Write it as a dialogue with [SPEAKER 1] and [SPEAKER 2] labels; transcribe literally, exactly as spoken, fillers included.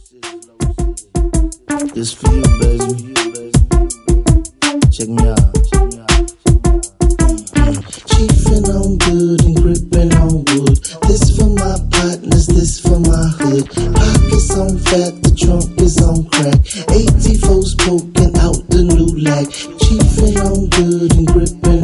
[SPEAKER 1] This for you, baby. Check me out. Mm. Chiefin' on good and grippin' on wood. This for my partners, this for my hood. Pockets on fat, the trunk is on crack. eighty-fours poking out the new lag. Chiefin' on good and grippin'